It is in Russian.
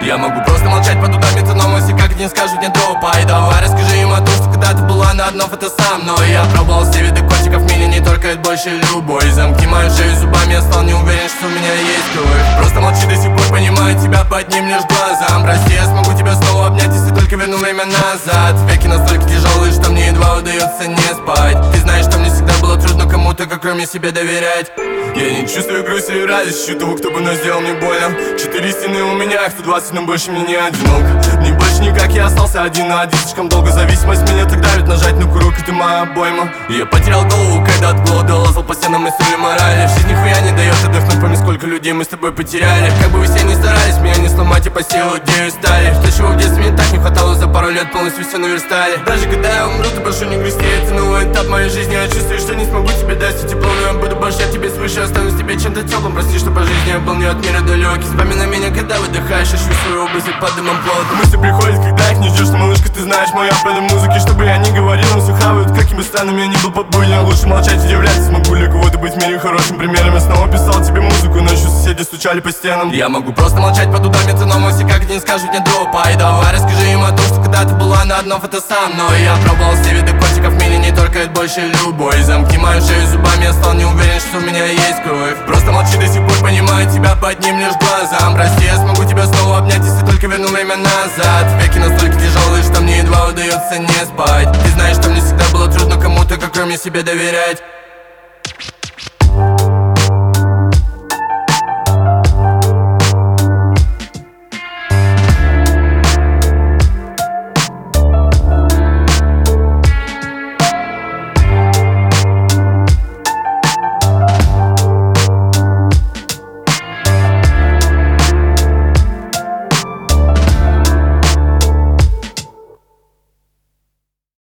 Я могу просто молчать под ударами тономоси, как не скажут мне топай. Давай расскажи им о том, что когда-то была на одно фото со мной. Я пробовал все виды котиков, меня не торкает больше любой. Замки мою шею зубами, я стал не уверен, что у меня есть кровь. Просто молчи, до сих пор понимаю тебя по одним лишь глазам. Прости, я смогу тебя снова обнять, если только верну время назад. Веки настолько тяжелые, что мне едва удается не спать. Ты знаешь, что мне всегда было трудно кому-то, как кроме себе доверять. Я не чувствую грусть и радость, ищу того, кто бы сделал мне больно. 4 стены у меня, их 120, но больше мне не одинок. Не больше никак, я остался один на один. Слишком долго зависимость меня так давит, нажать на курок, это моя обойма. Я потерял голову, когда от голода лазал по стенам и стулья морали. В жизни нихуя не дает отдохнуть, помни, сколько людей мы с тобой потеряли. Как бы вы все не старались, меня не сломать и по силу идею стали. То, чего в детстве мне так не хватало, за пару лет полностью все наверстали. Даже когда я умру, ты прошу не грусти, это новый этап моей жизни. Я чувствую, что не смогу тебе дать все тепло, но я буду больше от тебя свыше. Останусь тебе чем-то теплым, прости, что по жизни я был не от мира далекий. Вспоминай меня, когда выдыхаешь, ищу свой образ и под дымом плота. Мысли приходят, когда их не ждешь, малышка, ты знаешь мою об этом музыке. Чтобы я не говорил, им все хавают, каким бы странным я ни был подбульно. Лучше молчать, удивляться, смогу ли кого-то быть в мире хорошим примером. Я снова писал тебе музыку, ночью соседи стучали по стенам. Я могу просто молчать под ударами тономоси, как не скажут мне дропай. Давай расскажи им о том, что когда-то была на одно фото со мной. Я пробовал все виды котиков, меня не торкает больше любой. Замки мою шею зубами, я стал не уверен, что у меня есть кровь. Просто молчи, до сих пор понимаю тебя по одним лишь глазам. Прости, я смогу тебя снова обнять, если только верну время назад. Веки настолько тяжелые, что мне едва удается не спать. Ты знаешь, что мне всегда было трудно кому-то, как кроме себе доверять.